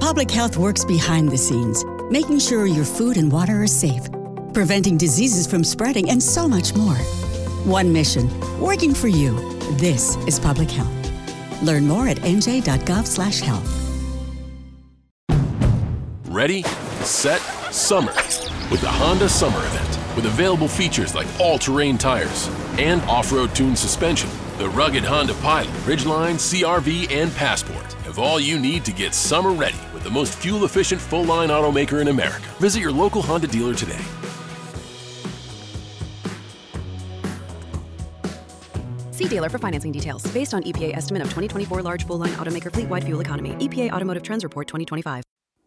Public Health works behind the scenes, making sure your food and water are safe, preventing diseases from spreading, and so much more. One mission, working for you. This is Public Health. Learn more at nj.gov/health. Ready, set, summer. With the Honda Summer Event. With available features like all-terrain tires and off-road tuned suspension, the rugged Honda Pilot, Ridgeline, CR-V, and Passport have all you need to get summer ready with the most fuel-efficient full-line automaker in America. Visit your local Honda dealer today. See dealer for financing details. Based on EPA estimate of 2024 large full-line automaker fleet-wide fuel economy. EPA Automotive Trends Report 2025.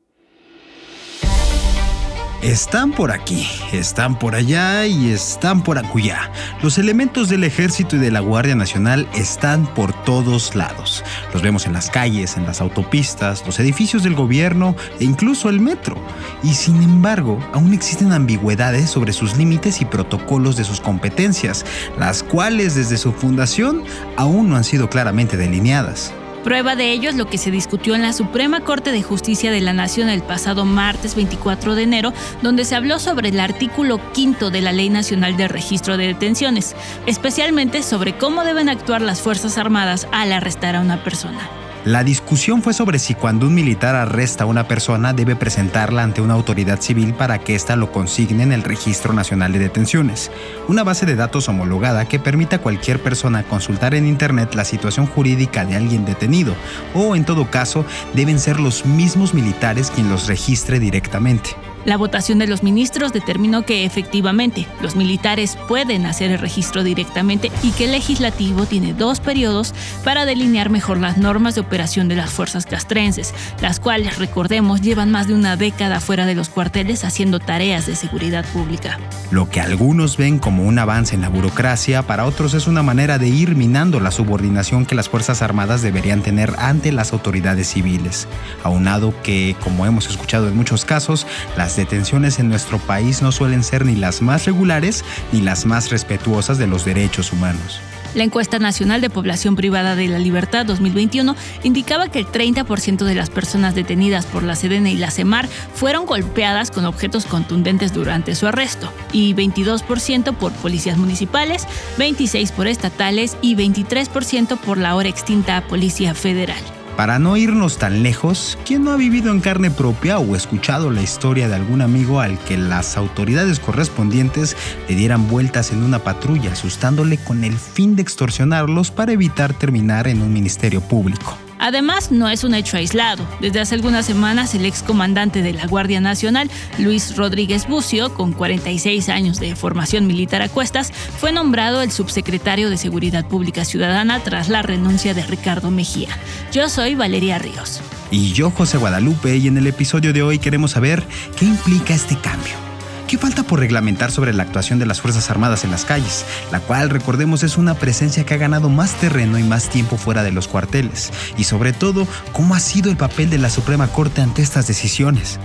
Están por aquí, están por allá y están por acullá. Los elementos del Ejército y de la Guardia Nacional están por todos lados. Los vemos en las calles, en las autopistas, los edificios del gobierno e incluso el metro. Y sin embargo, aún existen ambigüedades sobre sus límites y protocolos de sus competencias, las cuales desde su fundación aún no han sido claramente delineadas. Prueba de ello es lo que se discutió en la Suprema Corte de Justicia de la Nación el pasado martes 24 de enero, donde se habló sobre el artículo 5 de la Ley Nacional de Registro de Detenciones, especialmente sobre cómo deben actuar las Fuerzas Armadas al arrestar a una persona. La discusión fue sobre si cuando un militar arresta a una persona debe presentarla ante una autoridad civil para que ésta lo consigne en el Registro Nacional de Detenciones, una base de datos homologada que permita a cualquier persona consultar en Internet la situación jurídica de alguien detenido, o en todo caso, deben ser los mismos militares quien los registre directamente. La votación de los ministros determinó que efectivamente los militares pueden hacer el registro directamente y que el legislativo tiene 2 periodos para delinear mejor las normas de operación de las fuerzas castrenses, las cuales, recordemos, llevan más de una década fuera de los cuarteles haciendo tareas de seguridad pública. Lo que algunos ven como un avance en la burocracia, para otros es una manera de ir minando la subordinación que las Fuerzas Armadas deberían tener ante las autoridades civiles. Aunado que, como hemos escuchado en muchos casos, las detenciones en nuestro país no suelen ser ni las más regulares ni las más respetuosas de los derechos humanos. La encuesta nacional de población privada de la libertad 2021 indicaba que el 30% de las personas detenidas por la Sedena y la Semar fueron golpeadas con objetos contundentes durante su arresto, y 22% por policías municipales, 26% por estatales y 23% por la ahora extinta Policía Federal. Para no irnos tan lejos, ¿quién no ha vivido en carne propia o escuchado la historia de algún amigo al que las autoridades correspondientes le dieran vueltas en una patrulla, asustándole con el fin de extorsionarlos para evitar terminar en un ministerio público? Además, no es un hecho aislado. Desde hace algunas semanas, el excomandante de la Guardia Nacional, Luis Rodríguez Bucio, con 46 años de formación militar a cuestas, fue nombrado el subsecretario de Seguridad Pública Ciudadana tras la renuncia de Ricardo Mejía. Yo soy Valeria Ríos. Y yo, José Guadalupe, y en el episodio de hoy queremos saber qué implica este cambio. ¿Qué falta por reglamentar sobre la actuación de las Fuerzas Armadas en las calles? La cual, recordemos, es una presencia que ha ganado más terreno y más tiempo fuera de los cuarteles. Y sobre todo, ¿cómo ha sido el papel de la Suprema Corte ante estas decisiones?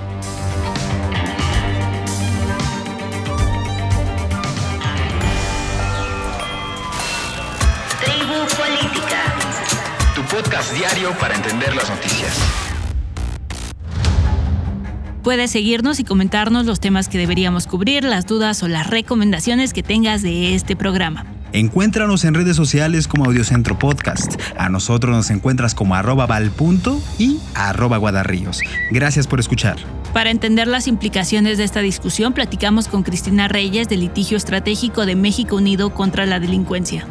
Tribu Política. Tu podcast diario para entender las noticias. Puedes seguirnos y comentarnos los temas que deberíamos cubrir, las dudas o las recomendaciones que tengas de este programa. Encuéntranos en redes sociales como Audiocentro Podcast. A nosotros nos encuentras como @val.punto y @guadarríos. Gracias por escuchar. Para entender las implicaciones de esta discusión, platicamos con Cristina Reyes del Litigio Estratégico de México Unido contra la Delincuencia.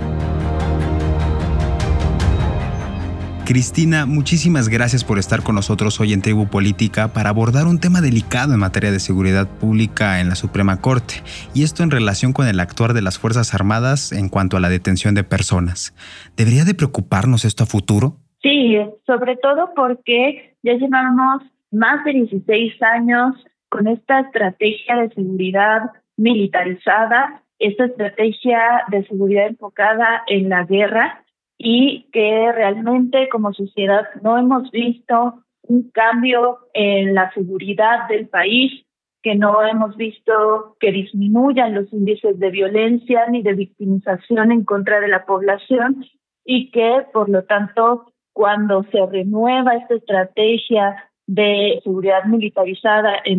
Cristina, muchísimas gracias por estar con nosotros hoy en Tribu Política para abordar un tema delicado en materia de seguridad pública en la Suprema Corte, y esto en relación con el actuar de las Fuerzas Armadas en cuanto a la detención de personas. ¿Debería de preocuparnos esto a futuro? Sí, sobre todo porque ya llevamos más de 16 años con esta estrategia de seguridad militarizada, esta estrategia de seguridad enfocada en la guerra, y que realmente como sociedad no hemos visto un cambio en la seguridad del país, que no hemos visto que disminuyan los índices de violencia ni de victimización en contra de la población, y que por lo tanto cuando se renueva esta estrategia de seguridad militarizada en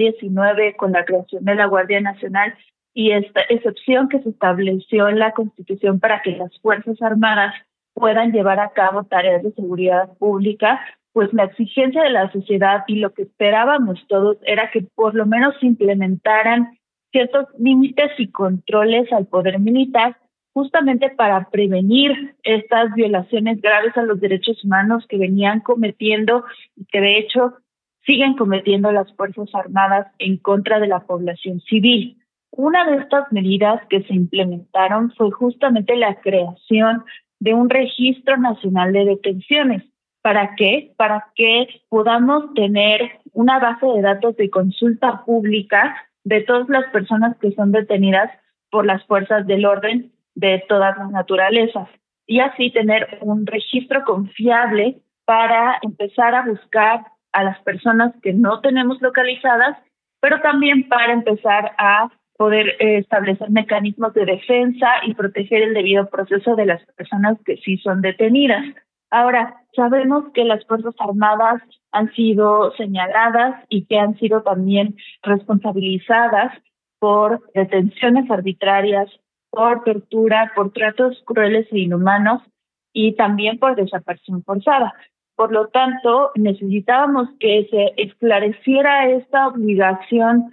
2019 con la creación de la Guardia Nacional y esta excepción que se estableció en la Constitución para que las Fuerzas Armadas puedan llevar a cabo tareas de seguridad pública, pues la exigencia de la sociedad y lo que esperábamos todos era que por lo menos se implementaran ciertos límites y controles al poder militar, justamente para prevenir estas violaciones graves a los derechos humanos que venían cometiendo y que de hecho siguen cometiendo las Fuerzas Armadas en contra de la población civil. Una de estas medidas que se implementaron fue justamente la creación de un registro nacional de detenciones. ¿Para qué? Para que podamos tener una base de datos de consulta pública de todas las personas que son detenidas por las fuerzas del orden de todas las naturalezas y así tener un registro confiable para empezar a buscar a las personas que no tenemos localizadas, pero también para empezar a poder establecer mecanismos de defensa y proteger el debido proceso de las personas que sí son detenidas. Ahora, sabemos que las Fuerzas Armadas han sido señaladas y que han sido también responsabilizadas por detenciones arbitrarias, por tortura, por tratos crueles e inhumanos y también por desaparición forzada. Por lo tanto, necesitábamos que se esclareciera esta obligación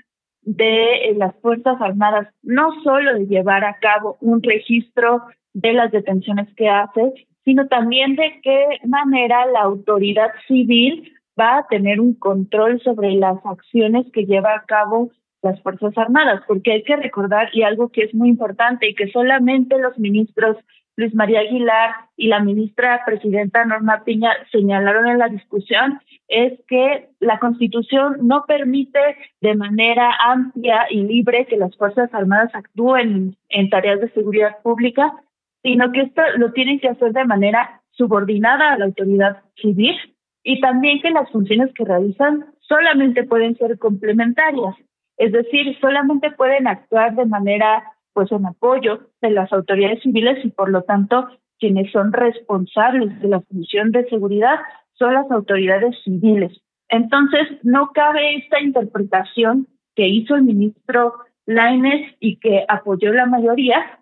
de las Fuerzas Armadas, no solo de llevar a cabo un registro de las detenciones que hace, sino también de qué manera la autoridad civil va a tener un control sobre las acciones que lleva a cabo las Fuerzas Armadas, porque hay que recordar, y algo que es muy importante y que solamente los ministros Luis María Aguilar y la ministra presidenta Norma Piña señalaron en la discusión, es que la Constitución no permite de manera amplia y libre que las Fuerzas Armadas actúen en tareas de seguridad pública, sino que esto lo tienen que hacer de manera subordinada a la autoridad civil y también que las funciones que realizan solamente pueden ser complementarias, es decir, solamente pueden actuar de manera pues en apoyo de las autoridades civiles y por lo tanto quienes son responsables de la función de seguridad son las autoridades civiles. Entonces no cabe esta interpretación que hizo el ministro Lainez y que apoyó la mayoría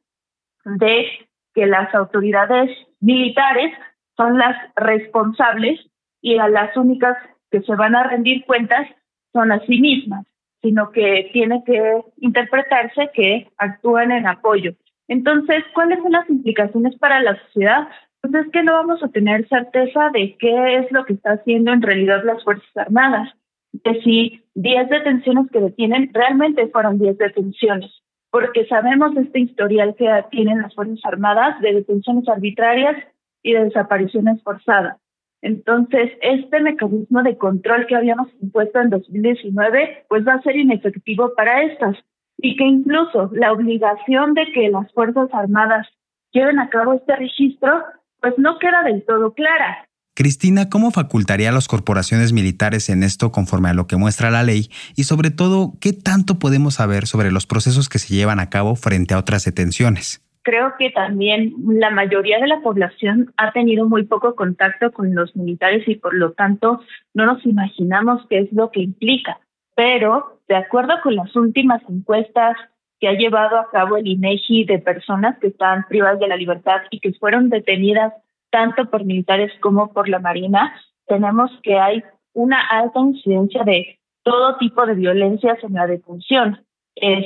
de que las autoridades militares son las responsables y a las únicas que se van a rendir cuentas son a sí mismas, sino que tiene que interpretarse que actúan en apoyo. Entonces, ¿cuáles son las implicaciones para la sociedad? Pues es que no vamos a tener certeza de qué es lo que está haciendo en realidad las Fuerzas Armadas, de si 10 detenciones que detienen realmente fueron 10 detenciones, porque sabemos este historial que tienen las Fuerzas Armadas de detenciones arbitrarias y de desapariciones forzadas. Entonces, este mecanismo de control que habíamos impuesto en 2019, pues va a ser inefectivo para estas, y que incluso la obligación de que las Fuerzas Armadas lleven a cabo este registro, pues no queda del todo clara. Cristina, ¿cómo facultaría a las corporaciones militares en esto conforme a lo que muestra la ley? Y sobre todo, ¿qué tanto podemos saber sobre los procesos que se llevan a cabo frente a otras detenciones? Creo que también la mayoría de la población ha tenido muy poco contacto con los militares y por lo tanto no nos imaginamos qué es lo que implica. Pero, de acuerdo con las últimas encuestas que ha llevado a cabo el INEGI de personas que están privadas de la libertad y que fueron detenidas tanto por militares como por la Marina, tenemos que hay una alta incidencia de todo tipo de violencias en la detención. El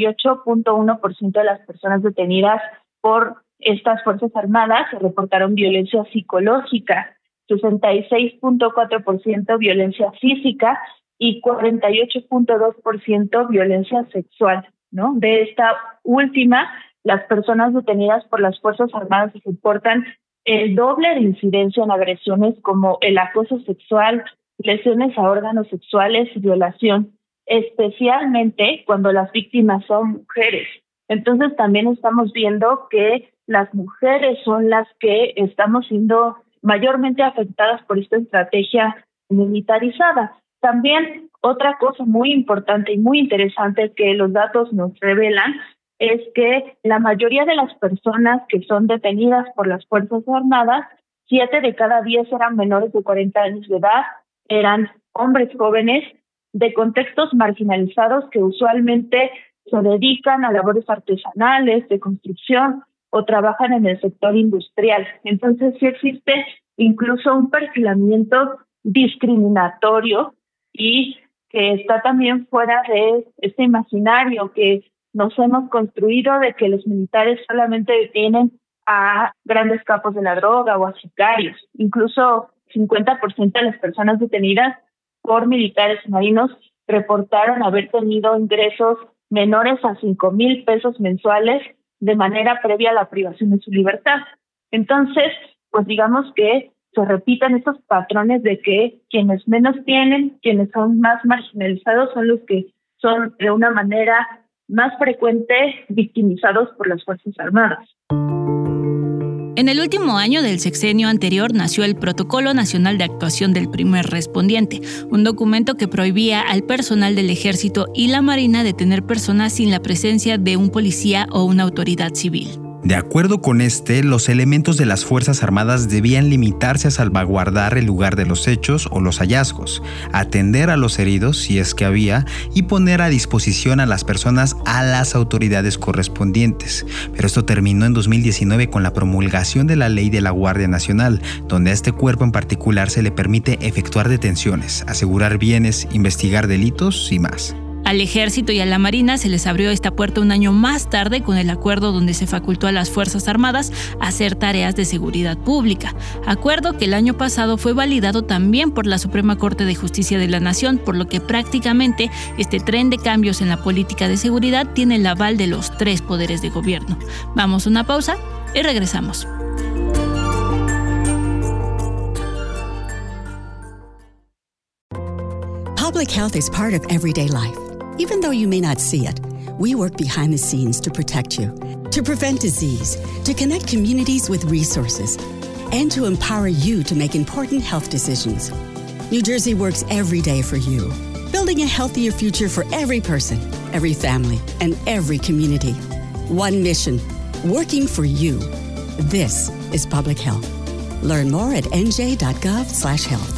78.1% de las personas detenidas por estas Fuerzas Armadas se reportaron violencia psicológica, 66.4% violencia física y 48.2% violencia sexual, ¿no? De esta última, las personas detenidas por las Fuerzas Armadas reportan el doble de incidencia en agresiones como el acoso sexual, lesiones a órganos sexuales y violación, especialmente cuando las víctimas son mujeres. Entonces también estamos viendo que las mujeres son las que estamos siendo mayormente afectadas por esta estrategia militarizada. También otra cosa muy importante y muy interesante que los datos nos revelan es que la mayoría de las personas que son detenidas por las Fuerzas Armadas, 7 de cada 10 eran menores de 40 años de edad, eran hombres jóvenes de contextos marginalizados que usualmente se dedican a labores artesanales, de construcción o trabajan en el sector industrial. Entonces sí existe incluso un perfilamiento discriminatorio y que está también fuera de este imaginario que nos hemos construido de que los militares solamente detienen a grandes capos de la droga o a sicarios. Incluso 50% de las personas detenidas por militares marinos reportaron haber tenido ingresos menores a 5,000 pesos mensuales de manera previa a la privación de su libertad. Entonces, pues digamos que se repiten estos patrones de que quienes menos tienen, quienes son más marginalizados, son los que son de una manera más frecuente victimizados por las Fuerzas Armadas. En el último año del sexenio anterior nació el Protocolo Nacional de Actuación del Primer Respondiente, un documento que prohibía al personal del Ejército y la Marina detener personas sin la presencia de un policía o una autoridad civil. De acuerdo con los elementos de las Fuerzas Armadas debían limitarse a salvaguardar el lugar de los hechos o los hallazgos, atender a los heridos si es que había y poner a disposición a las personas a las autoridades correspondientes. Pero esto terminó en 2019 con la promulgación de la Ley de la Guardia Nacional, donde a este cuerpo en particular se le permite efectuar detenciones, asegurar bienes, investigar delitos y más. Al Ejército y a la Marina se les abrió esta puerta un año más tarde con el acuerdo donde se facultó a las Fuerzas Armadas a hacer tareas de seguridad pública. Acuerdo que el año pasado fue validado también por la Suprema Corte de Justicia de la Nación, por lo que prácticamente este tren de cambios en la política de seguridad tiene el aval de los 3 poderes de gobierno. Vamos a una pausa y regresamos. Public health is part of everyday life. Even though you may not see it, we work behind the scenes to protect you, to prevent disease, to connect communities with resources, and to empower you to make important health decisions. New Jersey works every day for you, building a healthier future for every person, every family, and every community. One mission, working for you. This is public health. Learn more at nj.gov/health.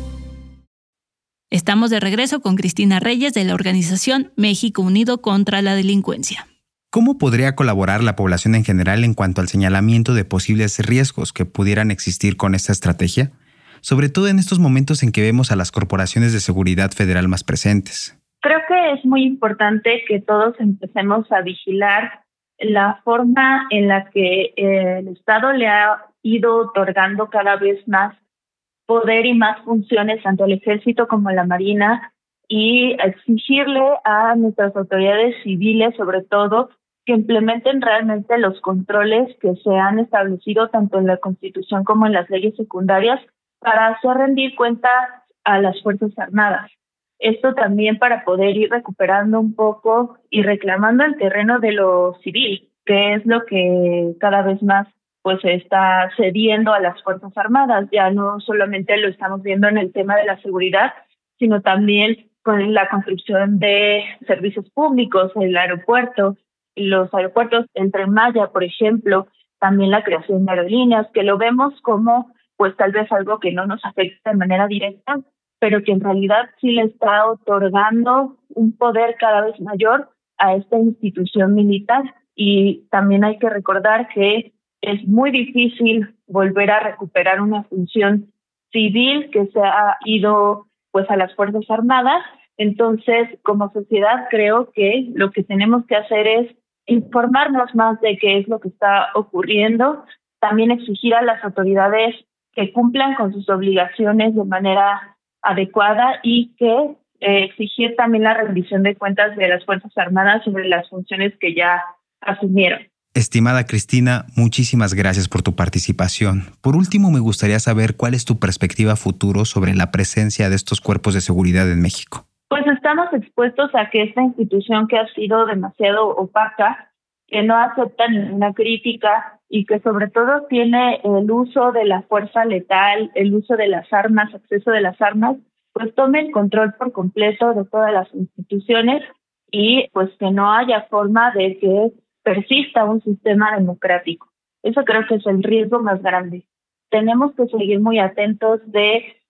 Estamos de regreso con Cristina Reyes de la organización México Unido contra la Delincuencia. ¿Cómo podría colaborar la población en general en cuanto al señalamiento de posibles riesgos que pudieran existir con esta estrategia? Sobre todo en estos momentos en que vemos a las corporaciones de seguridad federal más presentes. Creo que es muy importante que todos empecemos a vigilar la forma en la que el Estado le ha ido otorgando cada vez más poder y más funciones tanto al Ejército como a la Marina y exigirle a nuestras autoridades civiles, sobre todo, que implementen realmente los controles que se han establecido tanto en la Constitución como en las leyes secundarias para hacer rendir cuentas a las Fuerzas Armadas. Esto también para poder ir recuperando un poco y reclamando el terreno de lo civil, que es lo que cada vez más pues se está cediendo a las Fuerzas Armadas. Ya no solamente lo estamos viendo en el tema de la seguridad, sino también con la construcción de servicios públicos, el aeropuerto, los aeropuertos en Tren Maya, por ejemplo, también la creación de aerolíneas, que lo vemos como pues tal vez algo que no nos afecta de manera directa, pero que en realidad sí le está otorgando un poder cada vez mayor a esta institución militar. Y también hay que recordar que es muy difícil volver a recuperar una función civil que se ha ido pues a las Fuerzas Armadas. Entonces, como sociedad, creo que lo que tenemos que hacer es informarnos más de qué es lo que está ocurriendo, también exigir a las autoridades que cumplan con sus obligaciones de manera adecuada y que exigir también la rendición de cuentas de las Fuerzas Armadas sobre las funciones que ya asumieron. Estimada Cristina, muchísimas gracias por tu participación. Por último, me gustaría saber cuál es tu perspectiva futuro sobre la presencia de estos cuerpos de seguridad en México. Pues estamos expuestos a que esta institución que ha sido demasiado opaca, que no acepta ninguna crítica y que sobre todo tiene el uso de la fuerza letal, el uso de las armas, acceso de las armas, pues tome el control por completo de todas las instituciones y pues que no haya forma de que persista un sistema democrático. Eso creo que es el riesgo más grande. Tenemos que seguir muy atentos de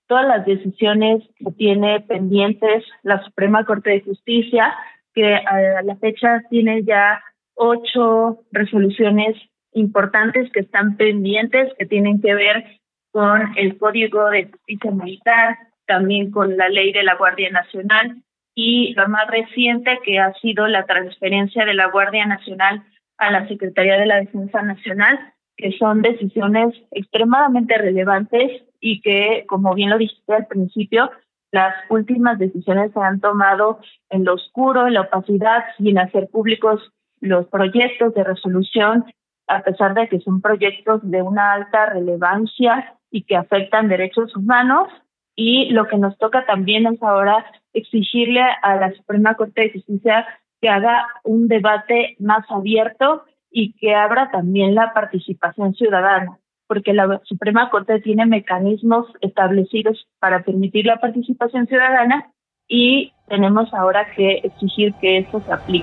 todas las decisiones que tiene pendientes la Suprema Corte de Justicia, que a la fecha tiene ya 8 resoluciones importantes que están pendientes, que tienen que ver con el Código de Justicia Militar, también con la Ley de la Guardia Nacional, y lo más reciente que ha sido la transferencia de la Guardia Nacional a la Secretaría de la Defensa Nacional, que son decisiones extremadamente relevantes y que, como bien lo dijiste al principio, las últimas decisiones se han tomado en lo oscuro, en la opacidad, sin hacer públicos los proyectos de resolución, a pesar de que son proyectos de una alta relevancia y que afectan derechos humanos. Y lo que nos toca también es ahora exigirle a la Suprema Corte de Justicia que haga un debate más abierto y que abra también la participación ciudadana, porque la Suprema Corte tiene mecanismos establecidos para permitir la participación ciudadana y tenemos ahora que exigir que esto se aplique.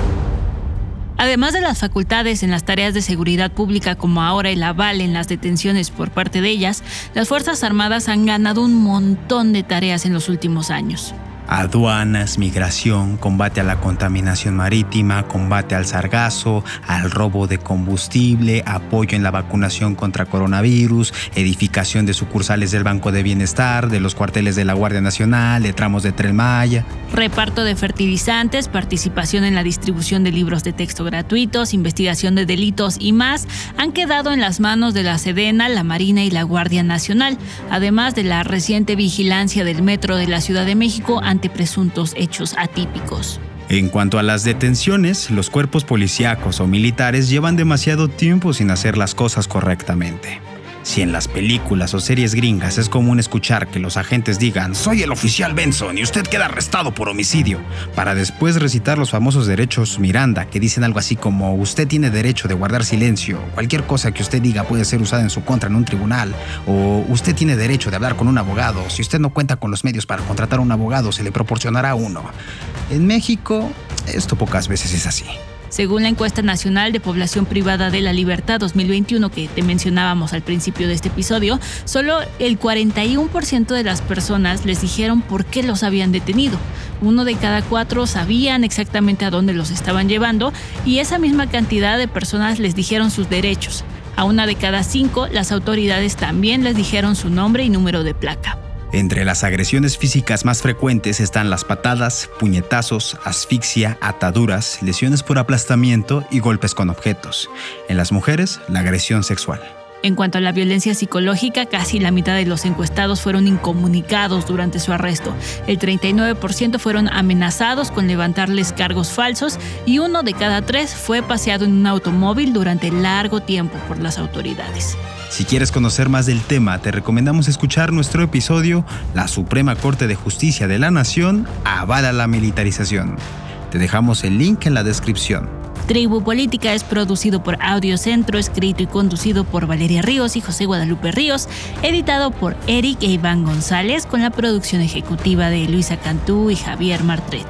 Además de las facultades en las tareas de seguridad pública, como ahora el aval en las detenciones por parte de ellas, las Fuerzas Armadas han ganado un montón de tareas en los últimos años. Aduanas, migración, combate a la contaminación marítima, combate al sargazo, al robo de combustible, apoyo en la vacunación contra coronavirus, edificación de sucursales del Banco de Bienestar, de los cuarteles de la Guardia Nacional, de tramos de Tren Maya. Reparto de fertilizantes, participación en la distribución de libros de texto gratuitos, investigación de delitos y más han quedado en las manos de la Sedena, la Marina y la Guardia Nacional, además de la reciente vigilancia del metro de la Ciudad de México ante presuntos hechos atípicos. En cuanto a las detenciones, los cuerpos policíacos o militares llevan demasiado tiempo sin hacer las cosas correctamente. Si en las películas o series gringas es común escuchar que los agentes digan «Soy el oficial Benson y usted queda arrestado por homicidio», para después recitar los famosos derechos Miranda, que dicen algo así como «Usted tiene derecho de guardar silencio, cualquier cosa que usted diga puede ser usada en su contra en un tribunal», o «Usted tiene derecho de hablar con un abogado, si usted no cuenta con los medios para contratar a un abogado, se le proporcionará uno». En México, esto pocas veces es así. Según la encuesta nacional de población privada de la libertad 2021 que te mencionábamos al principio de este episodio, solo el 41% de las personas les dijeron por qué los habían detenido. 1 de cada 4 sabían exactamente a dónde los estaban llevando y esa misma cantidad de personas les dijeron sus derechos. A 1 de cada 5, las autoridades también les dijeron su nombre y número de placa. Entre las agresiones físicas más frecuentes están las patadas, puñetazos, asfixia, ataduras, lesiones por aplastamiento y golpes con objetos. En las mujeres, la agresión sexual. En cuanto a la violencia psicológica, casi la mitad de los encuestados fueron incomunicados durante su arresto. El 39% fueron amenazados con levantarles cargos falsos y 1 de cada 3 fue paseado en un automóvil durante largo tiempo por las autoridades. Si quieres conocer más del tema, te recomendamos escuchar nuestro episodio La Suprema Corte de Justicia de la Nación avala la militarización. Te dejamos el link en la descripción. Tribu Política es producido por Audiocentro, escrito y conducido por Valeria Ríos y José Guadalupe Ríos, editado por Eric e Iván González, con la producción ejecutiva de Luisa Cantú y Javier Martret.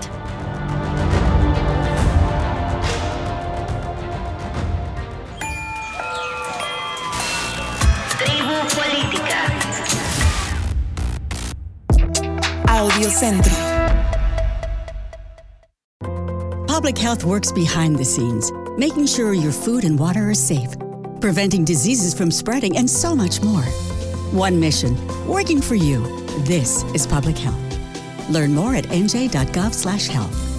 Audiocentro. Public health works behind the scenes, making sure your food and water are safe, preventing diseases from spreading, and so much more. One mission, working for you. This is public health. Learn more at nj.gov/health.